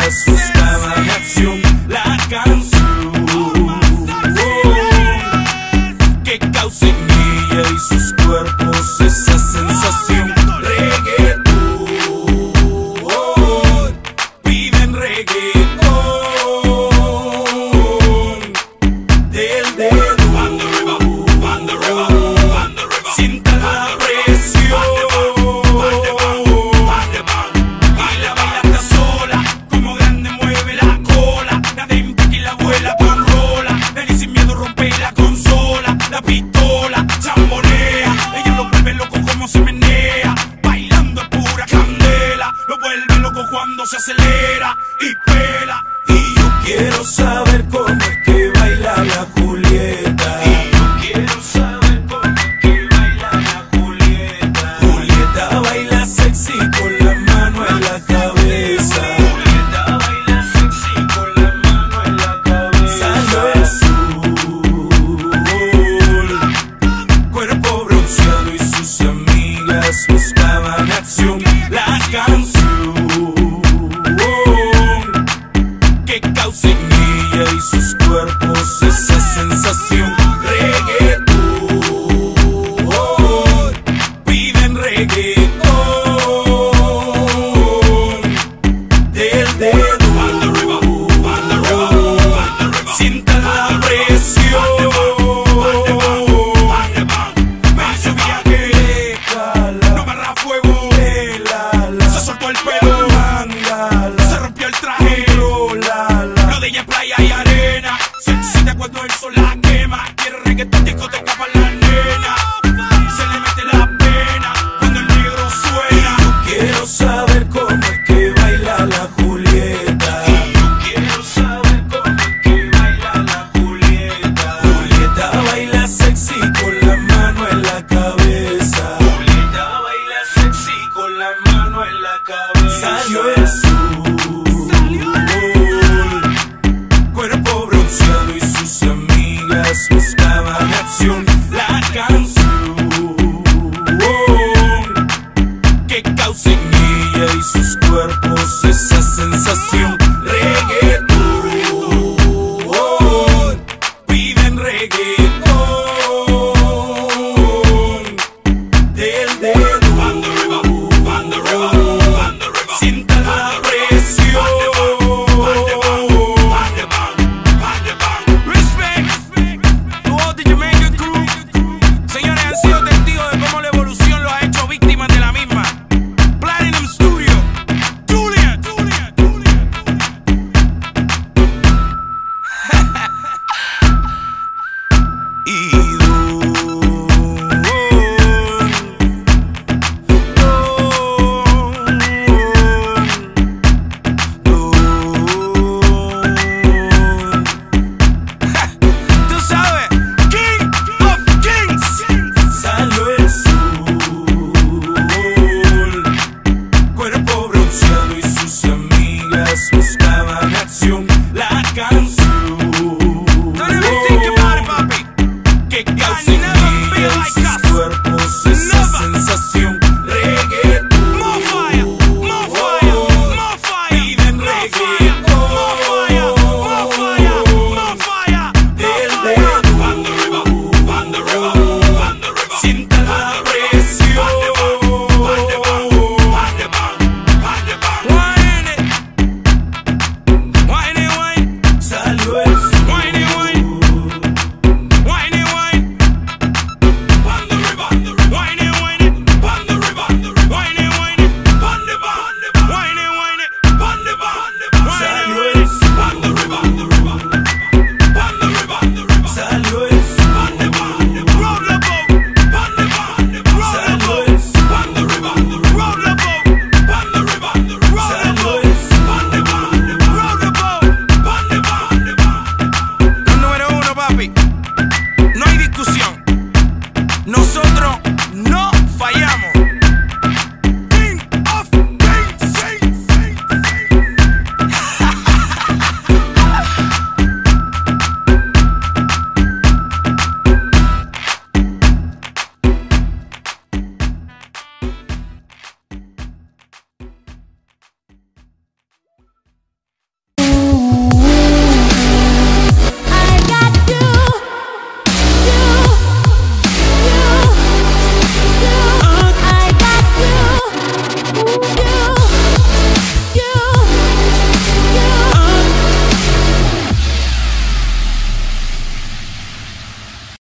amigas buscaban acción. La canción que causa en ella y sus cuerpos esa sensación. Reggaetón, piden reggaetón del dedo. Sienta la presión y la baila sola, como grande mueve la cola. La de Impact y la abuela con rola. Dani sin miedo rompe la consola. La pistola chambonea, ella lo vuelve loco como se menea. Bailando es pura candela, lo vuelve loco cuando se acelera y pela. Y yo quiero saber cómo es que baila la Julieta. Quiero saber cómo es que baila la Julieta. Julieta baila sexy con la mano en la cabeza. Julieta baila sexy con la mano en la cabeza. Salió el sol, cuerpo bronceado y sus amigas buscaban acción. La canción que causa en ella y sus cuerpos esa sensación. Reggaetón, piden reggaetón del dedo. Sienta la presión. Me hizo viaje, no barra fuego. Se soltó el pelo, se rompió el traje. Lo de ella es playa y arena. Se excita cuando el sol la quema. Quiere reggaetón, discoteca para la nena. Se le mete la pena cuando el negro suena. Yo quiero saber cómo es que baila la Julieta. Quiero saber cómo es que baila la Julieta. Julieta baila sexy con la mano en la cabeza. Julieta baila sexy con la mano en la cabeza. Salió el sol, cuerpo bronceado y sus amigas buscaban acción. La canción que causa en ella y sus cuerpos esa sensación. Reggaetón, piden reggaetón del dedo. Sienta la presión. Respect to all the Jamaican crew. Señores, han sido testigos de cómo la evolución los ha hecho víctimas de la misma. Platinum Studio, Juliet. Y tú sabes, King of Kings. Salió el sol, cuerpo bronceado y sus amigas buscaban acción.